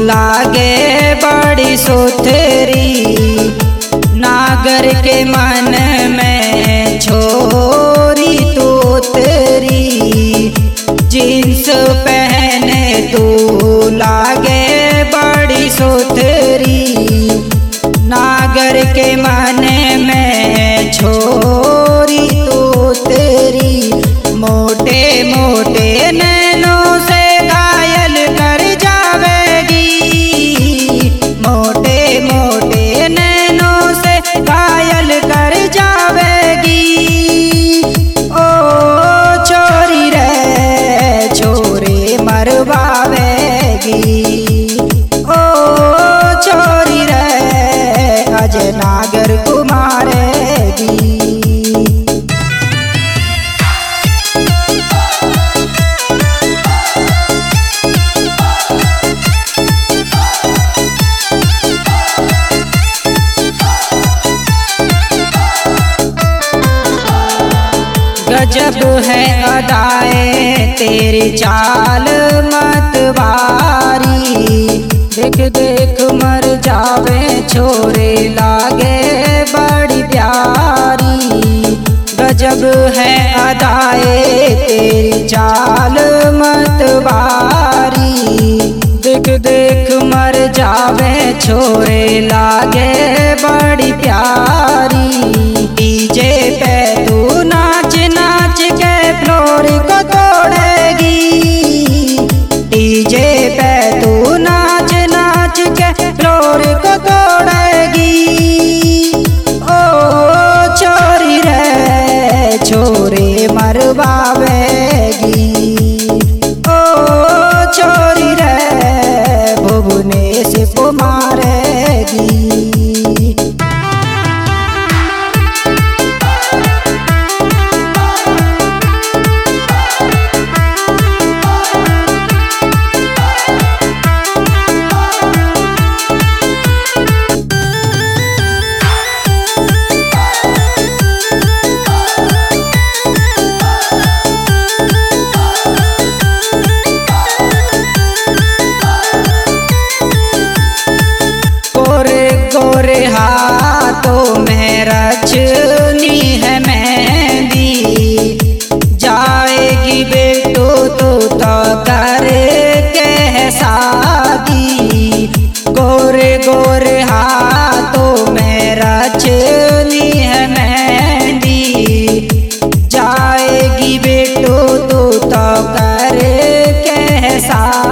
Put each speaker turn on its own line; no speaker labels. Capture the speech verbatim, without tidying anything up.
लागे बड़ी सुथरी, नागर के मन में छोरी तू तेरी। जींस पहने तू लागे बड़ी सुथरी, नागर के मन में छोरी तू तेरी। मोटे मोटे नैनों से घायल कर जावेगी, मोटे मोटे नैनों से घायल कर जावेगी। ओ छोरी रे छोरे मरवावेगी, ओ छोरी रे अज नागर को मारेगी। गजब है अदाए तेरी चाल मतवारी, देख देख मर जावे छोरे लागे बड़ी प्यारी। गजब है अदाए तेरी चाल मतवारी, देख देख मर जावे छोरे लागे बड़ी प्यारी। डीजे पे तू नाच नाच के फ्लोर को तोड़ेगी, डीजे पे तू नाच नाच के फ्लोर को तोड़ेगी। ओ छोरी रे छोरे मरवावेगी, ओ छोरी रे भुवनेश को मारेगी। गोरे हाथों में रचनी है मेहंदी, जाएगी बेटो तो तो करके है शादी। गोरे गोरे हाथों में रचनी है मेहंदी, जाएगी बेटो तो तो करके है शादी।